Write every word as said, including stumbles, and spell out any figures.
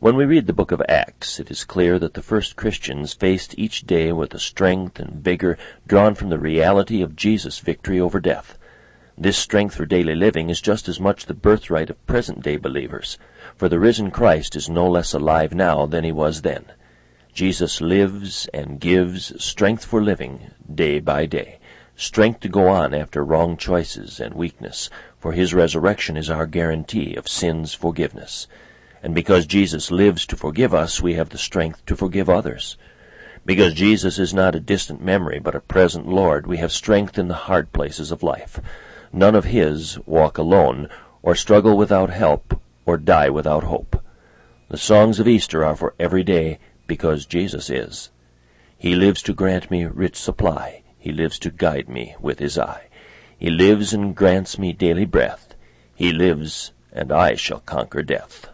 When we read the book of Acts, it is clear that the first Christians faced each day with a strength and vigor drawn from the reality of Jesus' victory over death. This strength for daily living is just as much the birthright of present-day believers, for the risen Christ is no less alive now than he was then. Jesus lives and gives strength for living day by day, strength to go on after wrong choices and weakness, for his resurrection is our guarantee of sin's forgiveness. And because Jesus lives to forgive us, we have the strength to forgive others. Because Jesus is not a distant memory, but a present Lord, we have strength in the hard places of life. None of his walk alone, or struggle without help, or die without hope. The songs of Easter are for every day, because Jesus is. He lives to grant me rich supply. He lives to guide me with his eye. He lives and grants me daily breath. He lives, and I shall conquer death.